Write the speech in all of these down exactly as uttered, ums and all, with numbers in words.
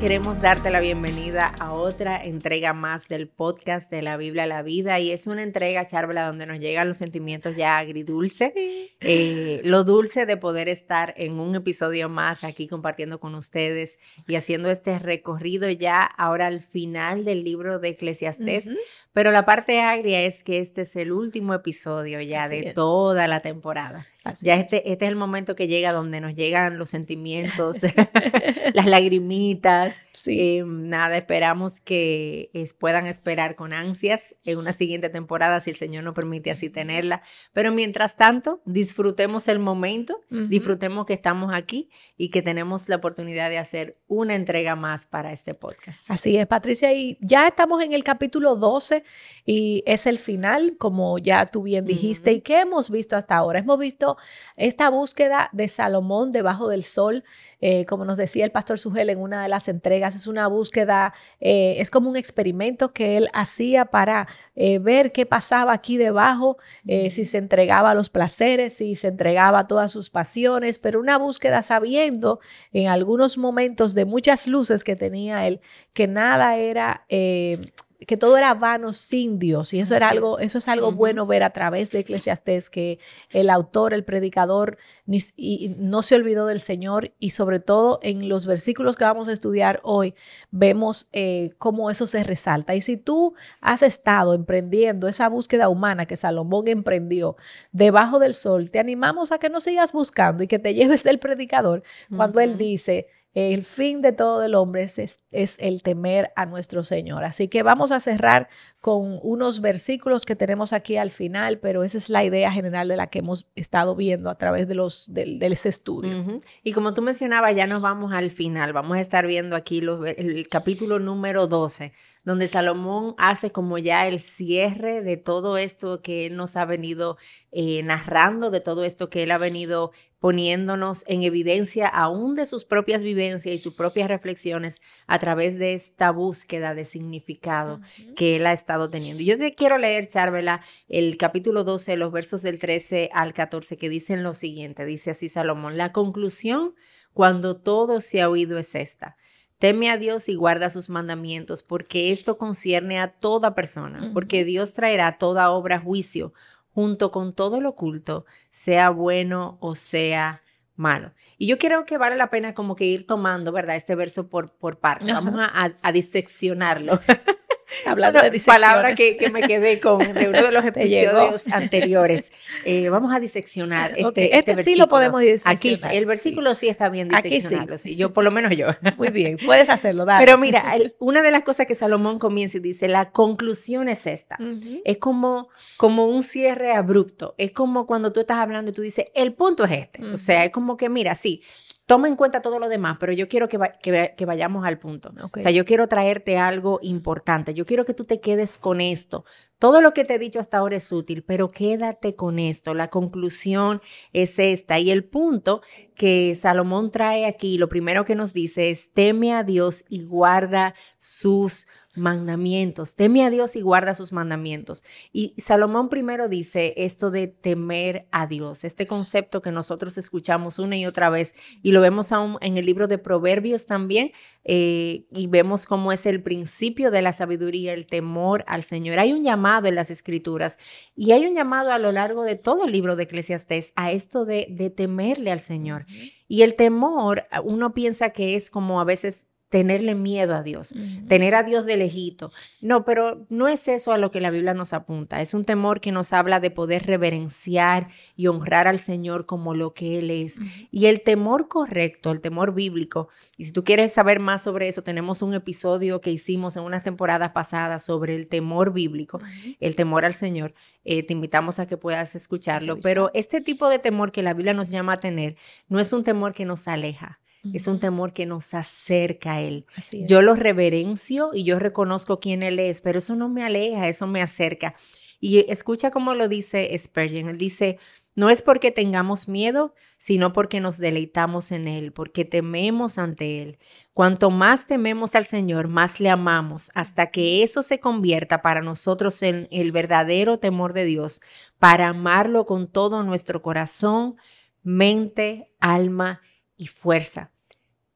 queremos darte la bienvenida a otra entrega más del podcast de la Biblia a la Vida, y es una entrega, Charvela, donde nos llegan los sentimientos ya agridulce, sí. eh, lo dulce de poder estar en un episodio más aquí compartiendo con ustedes y haciendo este recorrido ya ahora al final del libro de Eclesiastés, uh-huh. Pero la parte agria es que este es el último episodio ya Así de es. toda la temporada. Así ya este, este es el momento que llega donde nos llegan los sentimientos, las lagrimitas. Sí. Eh, nada, esperamos que es, puedan esperar con ansias en una siguiente temporada, si el Señor nos permite así tenerla. Pero mientras tanto, disfrutemos el momento, uh-huh. disfrutemos que estamos aquí y que tenemos la oportunidad de hacer una entrega más para este podcast. Así es, Patricia, y ya estamos en el capítulo doce y es el final, como ya tú bien dijiste. Uh-huh. ¿Y qué hemos visto hasta ahora? Hemos visto esta búsqueda de Salomón debajo del sol, eh, como nos decía el pastor Sugel en una de las entregas, es una búsqueda, eh, es como un experimento que él hacía para eh, ver qué pasaba aquí debajo, eh, si se entregaba a los placeres, si se entregaba a todas sus pasiones, pero una búsqueda sabiendo en algunos momentos de muchas luces que tenía él, que nada era... Eh, que todo era vano sin Dios, y eso era algo, eso es algo uh-huh. bueno ver a través de Eclesiastés, que el autor, el predicador ni, y no se olvidó del Señor, y sobre todo en los versículos que vamos a estudiar hoy vemos eh, cómo eso se resalta. Y si tú has estado emprendiendo esa búsqueda humana que Salomón emprendió debajo del sol, te animamos a que no sigas buscando y que te lleves del predicador cuando uh-huh. él dice: el fin de todo el hombre es, es, es el temer a nuestro Señor. Así que vamos a cerrar con unos versículos que tenemos aquí al final, pero esa es la idea general de la que hemos estado viendo a través de, los, de, de ese estudio. Uh-huh. Y como tú mencionabas, ya nos vamos al final. Vamos a estar viendo aquí los, el capítulo número doce, donde Salomón hace como ya el cierre de todo esto que él nos ha venido eh, narrando, de todo esto que él ha venido poniéndonos en evidencia aún de sus propias vivencias y sus propias reflexiones a través de esta búsqueda de significado uh-huh. que él ha estado teniendo. Y yo te quiero leer, Charvela, el capítulo doce, los versos del trece al catorce, que dicen lo siguiente. Dice así Salomón: la conclusión, cuando todo se ha oído, es esta: teme a Dios y guarda sus mandamientos, porque esto concierne a toda persona, uh-huh. porque Dios traerá toda obra a juicio, junto con todo lo oculto, sea bueno o sea malo. Y yo creo que vale la pena como que ir tomando, ¿verdad?, este verso por, por parte. Uh-huh. Vamos a, a, a diseccionarlo. Hablando de disecciones. Palabra que, que me quedé con de uno de los episodios anteriores. Eh, vamos a diseccionar este, okay. este, este versículo. sí lo podemos diseccionar. Aquí el versículo sí, sí está bien diseccionarlo. Sí. Sí, yo, por lo menos yo. Muy bien, puedes hacerlo, dale. Pero mira, el, una de las cosas que Salomón comienza y dice, la conclusión es esta. Uh-huh. Es como, como un cierre abrupto. Es como cuando tú estás hablando y tú dices, el punto es este. Uh-huh. O sea, es como que, mira, sí, toma en cuenta todo lo demás, pero yo quiero que, va, que, que vayamos al punto. Okay. O sea, yo quiero traerte algo importante. Yo quiero que tú te quedes con esto. Todo lo que te he dicho hasta ahora es útil, pero quédate con esto. La conclusión es esta. Y el punto que Salomón trae aquí, lo primero que nos dice es: teme a Dios y guarda sus mandamientos. Teme a Dios y guarda sus mandamientos. Y Salomón primero dice esto de temer a Dios, este concepto que nosotros escuchamos una y otra vez, y lo vemos aún en el libro de Proverbios también, eh, y vemos cómo es el principio de la sabiduría, el temor al Señor. Hay un llamado en las Escrituras, y hay un llamado a lo largo de todo el libro de Eclesiastés a esto de, de temerle al Señor. Uh-huh. Y el temor, uno piensa que es como a veces tenerle miedo a Dios, uh-huh. tener a Dios de lejito. No, pero no es eso a lo que la Biblia nos apunta. Es un temor que nos habla de poder reverenciar y honrar al Señor como lo que Él es. Uh-huh. Y el temor correcto, el temor bíblico, y si tú quieres saber más sobre eso, tenemos un episodio que hicimos en unas temporadas pasadas sobre el temor bíblico, uh-huh. el temor al Señor. Eh, te invitamos a que puedas escucharlo. Pero este tipo de temor que la Biblia nos llama a tener no es un temor que nos aleja. Es un temor que nos acerca a Él. Yo lo reverencio y yo reconozco quién Él es, pero eso no me aleja, eso me acerca. Y escucha cómo lo dice Spurgeon. Él dice, no es porque tengamos miedo, sino porque nos deleitamos en Él, porque tememos ante Él. Cuanto más tememos al Señor, más le amamos, hasta que eso se convierta para nosotros en el verdadero temor de Dios, para amarlo con todo nuestro corazón, mente, alma y fuerza.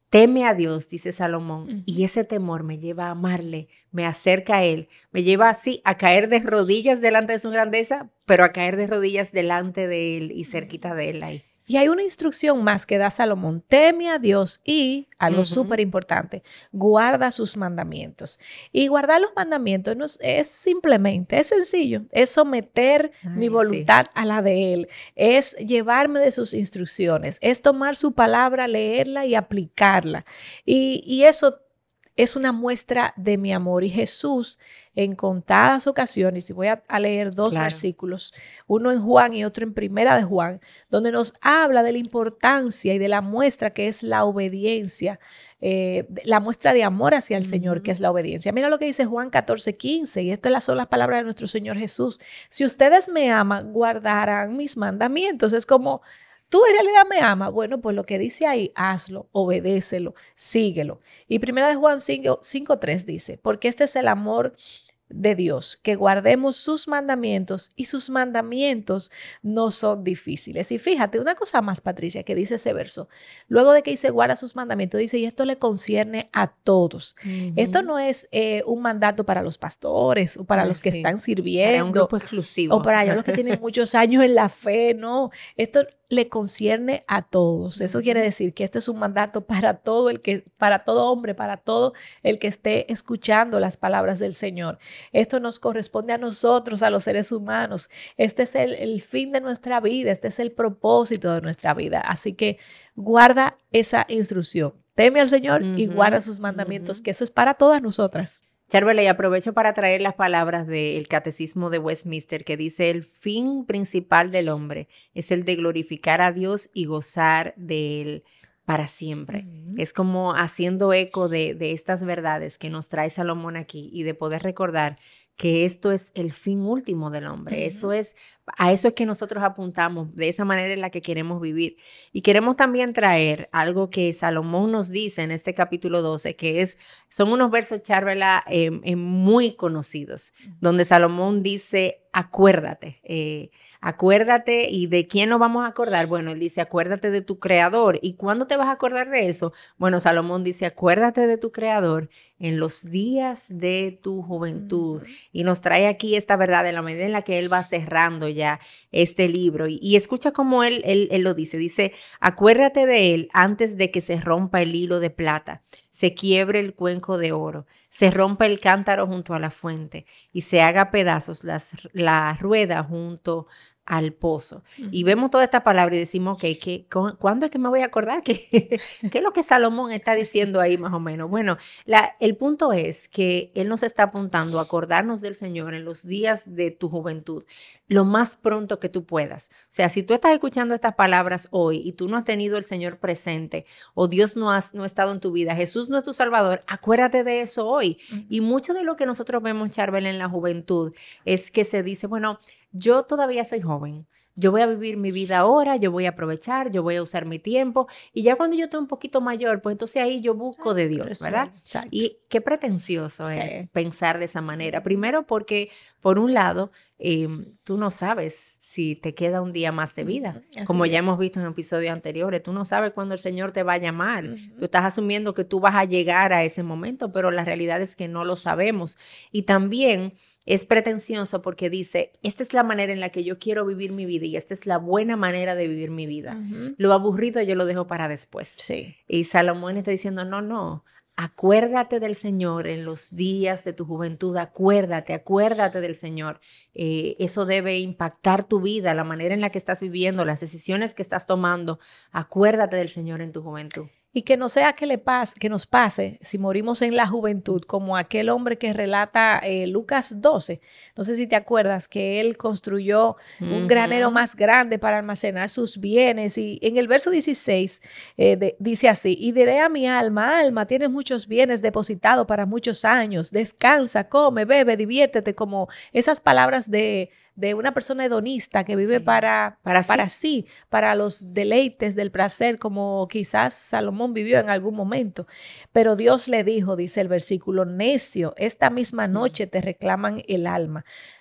Teme a Dios, dice Salomón, Ujú. y ese temor me lleva a amarle, me acerca a Él, me lleva así a caer de rodillas delante de su grandeza, pero a caer de rodillas delante de Él y cerquita de Él ahí. Y hay una instrucción más que da Salomón: teme a Dios y, algo Ujú. súper importante, guarda sus mandamientos. Y guardar los mandamientos no es, es simplemente, es sencillo, es someter mi Ay, sí. voluntad a la de Él, es llevarme de sus instrucciones, es tomar su palabra, leerla y aplicarla. Y, y eso es una muestra de mi amor. Y Jesús, en contadas ocasiones, y voy a, a leer dos Claro. versículos, uno en Juan y otro en Primera de Juan, donde nos habla de la importancia y de la muestra que es la obediencia, eh, la muestra de amor hacia el Ujú. Señor, que es la obediencia. Mira lo que dice Juan catorce, quince, y esto son las palabras de nuestro Señor Jesús: si ustedes me aman, guardarán mis mandamientos. Es como, ¿tú en realidad me amas? Bueno, pues lo que dice ahí, hazlo, obedécelo, síguelo. Y Primera de Juan cinco tres dice: porque este es el amor de Dios, que guardemos sus mandamientos, y sus mandamientos no son difíciles. Y fíjate, una cosa más, Patricia, que dice ese verso, luego de que dice guarda sus mandamientos, dice, y esto le concierne a todos. Ujú. Esto no es eh, un mandato para los pastores o para Ay, los que sí. están Para un sirviendo grupo exclusivo. o para los que tienen muchos años en la fe. No, esto le concierne a todos. Eso Ujú. quiere decir que esto es un mandato para todo el que, para todo hombre, para todo el que esté escuchando las palabras del Señor. Esto nos corresponde a nosotros, a los seres humanos. Este es el, el fin de nuestra vida, este es el propósito de nuestra vida. Así que guarda esa instrucción. Teme al Señor y guarda Ujú, sus mandamientos, ujú. que eso es para todas nosotras. Charbel, y aprovecho para traer las palabras del Catecismo de Westminster, que dice: el fin principal del hombre es el de glorificar a Dios y gozar de Él para siempre. Ujú. Es como haciendo eco de, de estas verdades que nos trae Salomón aquí, y de poder recordar que esto es el fin último del hombre. Ujú. Eso es, a eso es que nosotros apuntamos, de esa manera en la que queremos vivir. Y queremos también traer algo que Salomón nos dice en este capítulo doce, que es, son unos versos, Charvela, eh, eh, muy conocidos, donde Salomón dice: acuérdate, eh, acuérdate. ¿Y de quién nos vamos a acordar? Bueno, él dice: acuérdate de tu creador. ¿Y cuándo te vas a acordar de eso? Bueno, Salomón dice: acuérdate de tu creador en los días de tu juventud. Ujú. Y nos trae aquí esta verdad en la medida en la que él va cerrando ya este libro. Y, y escucha cómo él, él, él lo dice. Dice: acuérdate de él antes de que se rompa el hilo de plata, se quiebre el cuenco de oro, se rompa el cántaro junto a la fuente y se haga pedazos las, la rueda junto al pozo. Ujú. Y vemos toda esta palabra y decimos, ok, ¿qué, ¿cuándo es que me voy a acordar? ¿Qué, ¿Qué es lo que Salomón está diciendo ahí más o menos? Bueno, la, el punto es que él nos está apuntando a acordarnos del Señor en los días de tu juventud, lo más pronto que tú puedas. O sea, si tú estás escuchando estas palabras hoy y tú no has tenido el Señor presente, o Dios no, has, no ha estado en tu vida, Jesús no es tu Salvador, acuérdate de eso hoy. Ujú. Y mucho de lo que nosotros vemos, Charbel, en la juventud es que se dice, bueno, yo todavía soy joven, yo voy a vivir mi vida ahora, yo voy a aprovechar, yo voy a usar mi tiempo, y ya cuando yo esté un poquito mayor, pues entonces ahí yo busco de Dios, ¿verdad? Exacto. Y qué pretencioso Sí. es pensar de esa manera. Primero porque, por un lado, eh, tú no sabes si te queda un día más de vida. Ujú, Como así ya es. hemos visto en episodios anteriores, tú no sabes cuándo el Señor te va a llamar. Ujú. Tú estás asumiendo que tú vas a llegar a ese momento, pero la realidad es que no lo sabemos. Y también es pretencioso porque dice: esta es la manera en la que yo quiero vivir mi vida y esta es la buena manera de vivir mi vida. Ujú. Lo aburrido yo lo dejo para después. Sí. Y Salomón está diciendo: no, no. Acuérdate del Señor en los días de tu juventud, acuérdate, acuérdate del Señor. Eh, eso debe impactar tu vida, la manera en la que estás viviendo, las decisiones que estás tomando. Acuérdate del Señor en tu juventud. Y que no sea que, le pase, que nos pase si morimos en la juventud, como aquel hombre que relata eh, Lucas doce. No sé si te acuerdas que él construyó un Ujú. granero más grande para almacenar sus bienes. Y en el verso dieciséis eh, de, dice así: y diré a mi alma, alma, tienes muchos bienes depositados para muchos años, descansa, come, bebe, diviértete, como esas palabras de, de una persona hedonista que vive Sí. para, Para sí. para sí, para los deleites del placer, como quizás Salomón vivió en algún momento. Pero Dios le dijo, dice el versículo: necio, esta misma noche te reclaman el alma.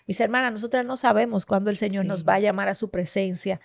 Mis hermanas, nosotras no sabemos cuándo el Señor sí. nos va a llamar a su presencia,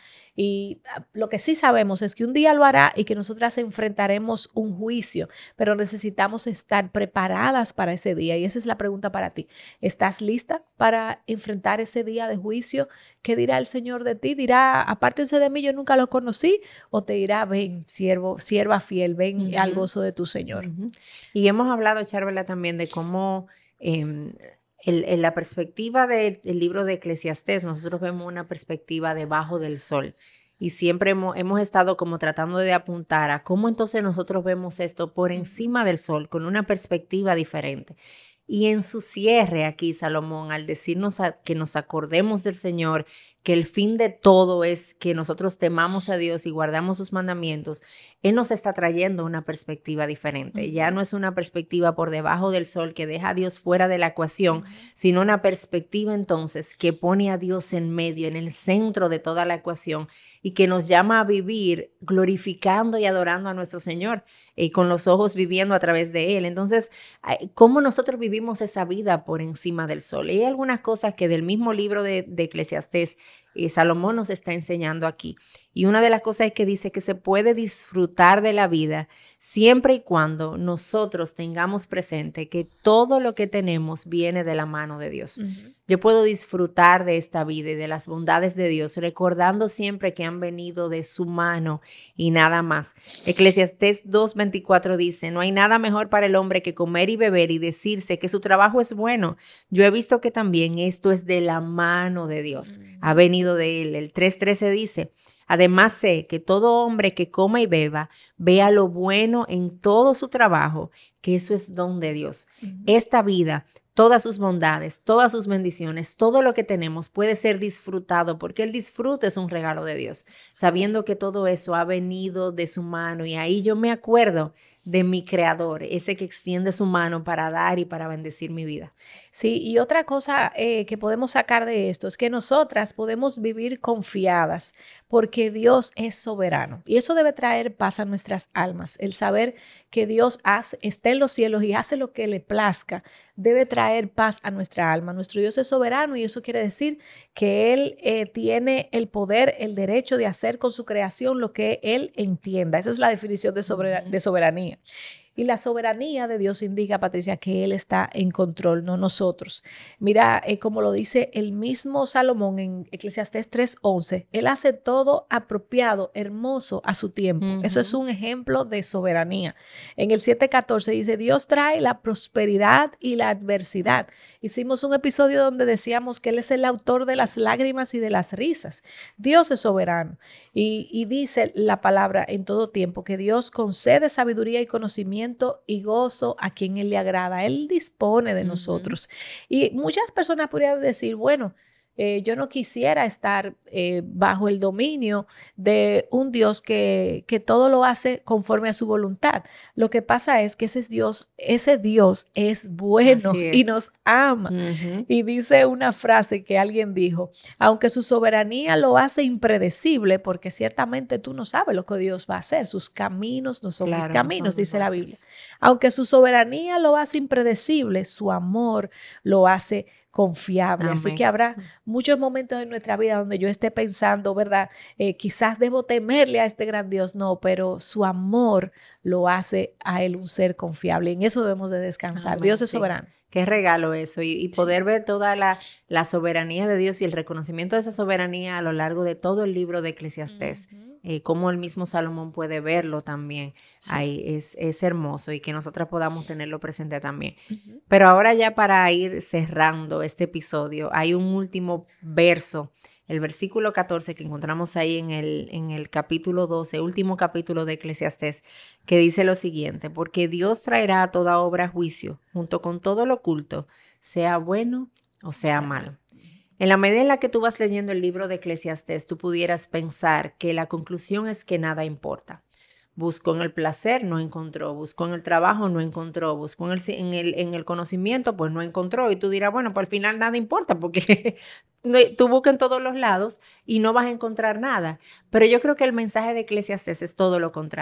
y lo que sí sabemos es que un día lo hará y que nosotras enfrentaremos un juicio, pero necesitamos estar preparadas para ese día. Y esa es la pregunta para ti. ¿Estás lista para enfrentar ese día de juicio? ¿Qué dirá el Señor de ti? ¿Dirá, apártense de mí, yo nunca lo conocí? ¿O te dirá, ven, siervo, sierva fiel, ven uh-huh. al gozo de tu Señor? Uh-huh. Y hemos hablado, Charvela, también de cómo eh, el, en la perspectiva del libro de Eclesiastés, nosotros vemos una perspectiva debajo del sol. Y siempre hemos, hemos estado como tratando de apuntar a cómo entonces nosotros vemos esto por encima del sol, con una perspectiva diferente. Y en su cierre aquí, Salomón, al decirnos a, que nos acordemos del Señor, que el fin de todo es que nosotros temamos a Dios y guardamos sus mandamientos, Él nos está trayendo una perspectiva diferente. Uh-huh. Ya no es una perspectiva por debajo del sol que deja a Dios fuera de la ecuación, uh-huh. sino una perspectiva entonces que pone a Dios en medio, en el centro de toda la ecuación, y que nos llama a vivir glorificando y adorando a nuestro Señor, y con los ojos viviendo a través de Él. Entonces, ¿cómo nosotros vivimos esa vida por encima del sol? Y hay algunas cosas que del mismo libro de, de Eclesiastés, eh, Salomón nos está enseñando aquí. Y una de las cosas es que dice que se puede disfrutar de la vida siempre y cuando nosotros tengamos presente que todo lo que tenemos viene de la mano de Dios. Uh-huh. Yo puedo disfrutar de esta vida y de las bondades de Dios, recordando siempre que han venido de su mano y nada más. Eclesiastés dos veinticuatro dice, no hay nada mejor para el hombre que comer y beber y decirse que su trabajo es bueno. Yo he visto que también esto es de la mano de Dios, uh-huh. ha venido de Él. El tres trece dice, además sé que todo hombre que coma y beba, vea lo bueno en todo su trabajo, que eso es don de Dios. Uh-huh. Esta vida, todas sus bondades, todas sus bendiciones, todo lo que tenemos puede ser disfrutado porque el disfrute es un regalo de Dios, sabiendo que todo eso ha venido de su mano. Y ahí yo me acuerdo de mi Creador, ese que extiende su mano para dar y para bendecir mi vida. Sí, y otra cosa eh, que podemos sacar de esto es que nosotras podemos vivir confiadas porque Dios es soberano, y eso debe traer paz a nuestras almas. El saber que Dios hace, está en los cielos y hace lo que le plazca debe traer paz a nuestra alma. Nuestro Dios es soberano, y eso quiere decir que Él eh, tiene el poder, el derecho de hacer con su creación lo que Él entienda. Esa es la definición de, sober- de soberanía. Y la soberanía de Dios indica, Patricia, que Él está en control, no nosotros. Mira, eh, como lo dice el mismo Salomón en Eclesiastés tres once, Él hace todo apropiado, hermoso a su tiempo. Uh-huh. Eso es un ejemplo de soberanía. En el siete catorce dice, Dios trae la prosperidad y la adversidad. Hicimos un episodio donde decíamos que Él es el autor de las lágrimas y de las risas. Dios es soberano. Y, y dice la palabra en todo tiempo que Dios concede sabiduría y conocimiento y gozo a quien Él le agrada. Él dispone de uh-huh. nosotros. Y muchas personas podrían decir, bueno, eh, yo no quisiera estar eh, bajo el dominio de un Dios que, que todo lo hace conforme a su voluntad. Lo que pasa es que ese Dios, ese Dios es bueno es. y nos ama. Uh-huh. Y dice una frase que alguien dijo, aunque su soberanía lo hace impredecible, porque ciertamente tú no sabes lo que Dios va a hacer, sus caminos no son claro, mis caminos, no son dice la Biblia. Aunque su soberanía lo hace impredecible, su amor lo hace confiable. Amén. Así que habrá muchos momentos en nuestra vida donde yo esté pensando, ¿verdad? Eh, quizás debo temerle a este gran Dios. No, pero su amor lo hace a Él un ser confiable. En eso debemos de descansar. Amén. Dios es sí. soberano. Qué regalo eso. Y, y poder sí. ver toda la, la soberanía de Dios y el reconocimiento de esa soberanía a lo largo de todo el libro de Eclesiastés. Uh-huh. Eh, cómo el mismo Salomón puede verlo también. Sí. Ahí es, es hermoso, y que nosotras podamos tenerlo presente también. Uh-huh. Pero ahora ya para ir cerrando este episodio, hay un último verso, el versículo catorce que encontramos ahí en el, en el capítulo doce, último capítulo de Eclesiastés, que dice lo siguiente: porque Dios traerá a toda obra a juicio, junto con todo lo oculto, sea bueno o sea malo. En la medida en la que tú vas leyendo el libro de Eclesiastés, tú pudieras pensar que la conclusión es que nada importa. Buscó en el placer, no encontró. Buscó en el trabajo, no encontró. Buscó en el, en el, en el conocimiento, pues no encontró. Y tú dirás, bueno, pues al final nada importa, porque tú buscas en todos los lados y no vas a encontrar nada. Pero yo creo que el mensaje de Eclesiastés es todo lo contrario.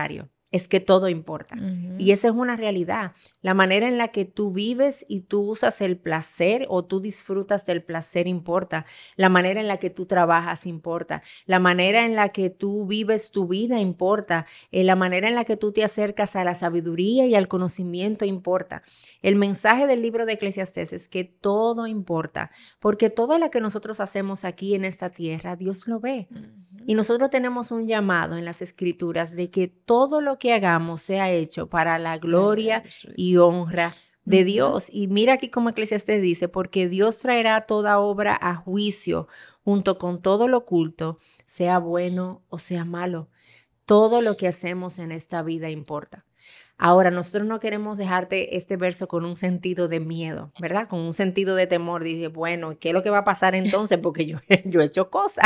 es que todo importa. Ujú. Y esa es una realidad. La manera en la que tú vives y tú usas el placer o tú disfrutas del placer importa. La manera en la que tú trabajas importa. La manera en la que tú vives tu vida importa. Eh, la manera en la que tú te acercas a la sabiduría y al conocimiento importa. El mensaje del libro de Eclesiastés es que todo importa, porque todo lo que nosotros hacemos aquí en esta tierra, Dios lo ve. Ujú. Y nosotros tenemos un llamado en las Escrituras de que todo lo que hagamos sea hecho para la gloria y honra de Ujú. Dios. Y mira aquí como Eclesiastés dice, porque Dios traerá toda obra a juicio junto con todo lo oculto, sea bueno o sea malo. Todo lo que hacemos en esta vida importa. Ahora, nosotros no queremos dejarte este verso con un sentido de miedo, ¿verdad? Con un sentido de temor. Dice, bueno, ¿qué es lo que va a pasar entonces? Porque yo, yo he hecho cosas.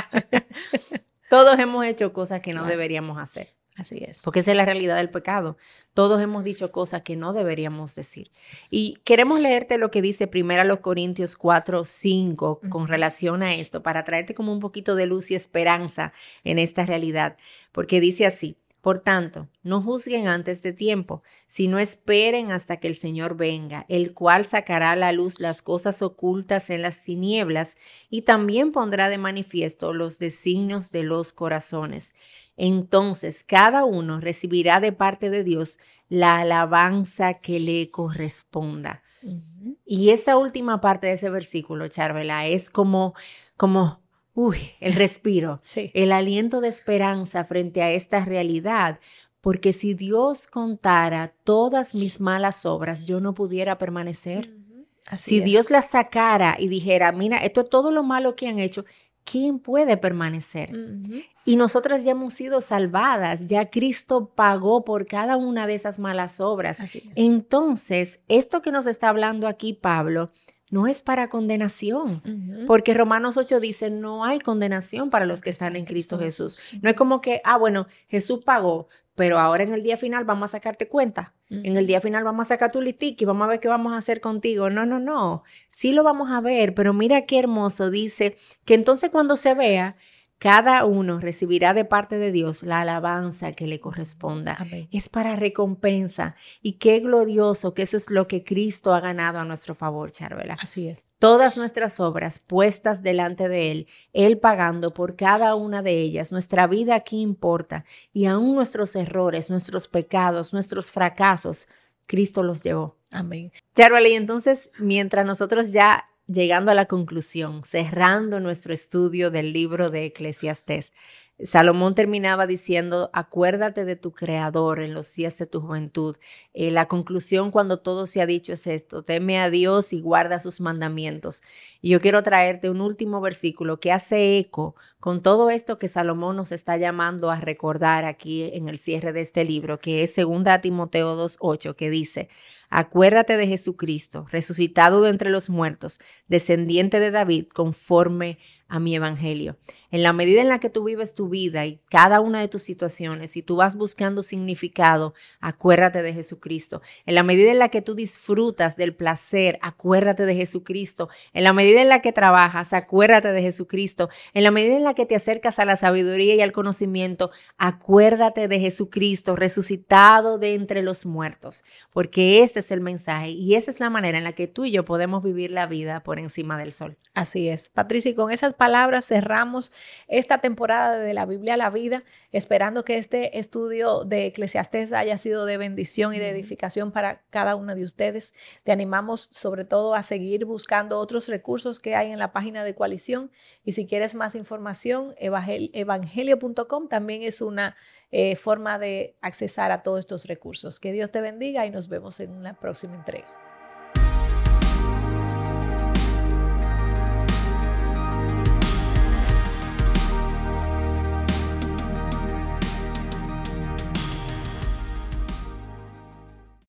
Todos hemos hecho cosas que no Claro. deberíamos hacer, Así es. porque esa es la realidad del pecado. Todos hemos dicho cosas que no deberíamos decir. Y queremos leerte lo que dice primero Corintios cuatro, cinco con Ujú. relación a esto, para traerte como un poquito de luz y esperanza en esta realidad, porque dice así: por tanto, no juzguen antes de tiempo, sino esperen hasta que el Señor venga, el cual sacará a la luz las cosas ocultas en las tinieblas y también pondrá de manifiesto los designios de los corazones. Entonces, cada uno recibirá de parte de Dios la alabanza que le corresponda. Ujú. Y esa última parte de ese versículo, Charvela, es como, como, uy, el respiro, Sí. el aliento de esperanza frente a esta realidad. Porque si Dios contara todas mis malas obras, yo no pudiera permanecer. Ujú. Así Si es. Dios las sacara y dijera, mira, esto es todo lo malo que han hecho, ¿quién puede permanecer? Ujú. Y nosotras ya hemos sido salvadas, ya Cristo pagó por cada una de esas malas obras. Así es. Entonces, esto que nos está hablando aquí Pablo no es para condenación, Ujú. porque Romanos ocho dice, no hay condenación para los que están en Cristo Jesús. No es como que, ah, bueno, Jesús pagó, pero ahora en el día final vamos a sacarte cuenta. En el Ujú. día final vamos a sacar tu listico y vamos a ver qué vamos a hacer contigo. No, no, no. Sí lo vamos a ver, pero mira qué hermoso. Dice que entonces cuando se vea, cada uno recibirá de parte de Dios la alabanza que le corresponda. Amén. Es para recompensa. Y qué glorioso que eso es lo que Cristo ha ganado a nuestro favor, Charvela. Así es. Todas nuestras obras puestas delante de Él, Él pagando por cada una de ellas. Nuestra vida aquí importa. Y aún nuestros errores, nuestros pecados, nuestros fracasos, Cristo los llevó. Amén. Charvela, y entonces, mientras nosotros ya llegando a la conclusión, cerrando nuestro estudio del libro de Eclesiastés, Salomón terminaba diciendo, acuérdate de tu Creador en los días de tu juventud. Eh, la conclusión cuando todo se ha dicho es esto, teme a Dios y guarda sus mandamientos. Y yo quiero traerte un último versículo que hace eco con todo esto que Salomón nos está llamando a recordar aquí en el cierre de este libro, que es segunda Timoteo dos ocho, que dice, acuérdate de Jesucristo, resucitado de entre los muertos, descendiente de David, conforme a mi evangelio. En la medida en la que tú vives tu vida y cada una de tus situaciones y tú vas buscando significado, acuérdate de Jesucristo. En la medida en la que tú disfrutas del placer, acuérdate de Jesucristo. En la medida en la que trabajas, acuérdate de Jesucristo. En la medida en la que te acercas a la sabiduría y al conocimiento, acuérdate de Jesucristo, resucitado de entre los muertos. Porque ese es el mensaje y esa es la manera en la que tú y yo podemos vivir la vida por encima del sol. Así es, Patricia, y con esas palabras cerramos esta temporada de la Biblia a la vida, esperando que este estudio de Eclesiastés haya sido de bendición y de edificación para cada uno de ustedes. Te animamos sobre todo a seguir buscando otros recursos que hay en la página de Coalición, y si quieres más información, evangelio punto com también es una eh, forma de accesar a todos estos recursos. Que Dios te bendiga y nos vemos en la próxima entrega.